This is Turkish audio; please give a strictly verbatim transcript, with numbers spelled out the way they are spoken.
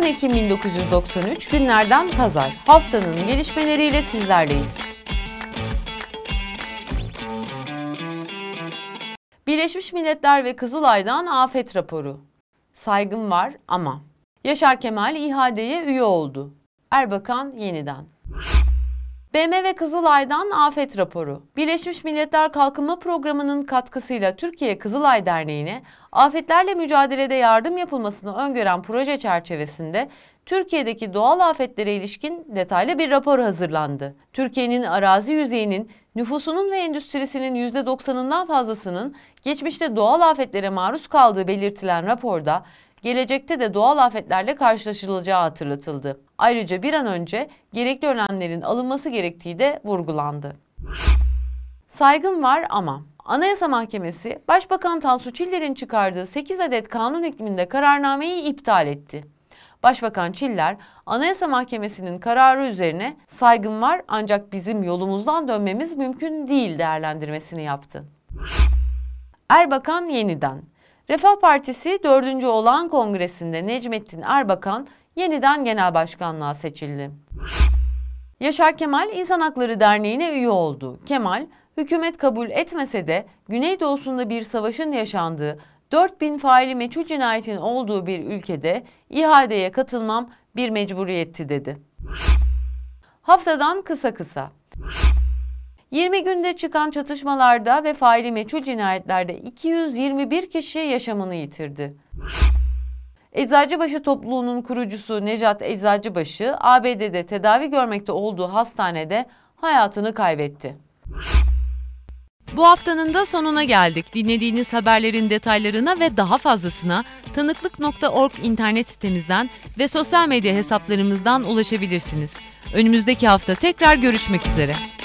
on Ekim bin dokuz yüz doksan üç günlerden pazar. Haftanın gelişmeleriyle sizlerleyiz. Birleşmiş Milletler ve Kızılay'dan afet raporu. Saygım var ama. Yaşar Kemal İHA'ye üye oldu. Erbakan yeniden. B M ve Kızılay'dan afet raporu. Birleşmiş Milletler Kalkınma Programı'nın katkısıyla Türkiye Kızılay Derneği'ne afetlerle mücadelede yardım yapılmasını öngören proje çerçevesinde Türkiye'deki doğal afetlere ilişkin detaylı bir rapor hazırlandı. Türkiye'nin arazi yüzeyinin, nüfusunun ve endüstrisinin yüzde doksanından fazlasının geçmişte doğal afetlere maruz kaldığı belirtilen raporda, gelecekte de doğal afetlerle karşılaşılacağı hatırlatıldı. Ayrıca bir an önce gerekli önlemlerin alınması gerektiği de vurgulandı. Saygım var ama. Anayasa Mahkemesi, Başbakan Tansu Çiller'in çıkardığı sekiz adet kanun hükmünde kararnameyi iptal etti. Başbakan Çiller, Anayasa Mahkemesi'nin kararı üzerine saygım var ancak bizim yolumuzdan dönmemiz mümkün değil değerlendirmesini yaptı. Erbakan yeniden. Refah Partisi dördüncü Olağan Kongresi'nde Necmettin Erbakan yeniden genel başkanlığa seçildi. Yaşar Kemal İnsan Hakları Derneği'ne üye oldu. Kemal, hükümet kabul etmese de Güneydoğusunda bir savaşın yaşandığı, dört bin faili meçhul cinayetin olduğu bir ülkede İHA'ye katılmam bir mecburiyetti dedi. Haftadan kısa kısa. yirmi günde çıkan çatışmalarda ve faili meçhul cinayetlerde iki yüz yirmi bir kişi yaşamını yitirdi. Eczacıbaşı topluluğunun kurucusu Nejat Eczacıbaşı, A B D'de tedavi görmekte olduğu hastanede hayatını kaybetti. Bu haftanın da sonuna geldik. Dinlediğiniz haberlerin detaylarına ve daha fazlasına tanıklık nokta org internet sitemizden ve sosyal medya hesaplarımızdan ulaşabilirsiniz. Önümüzdeki hafta tekrar görüşmek üzere.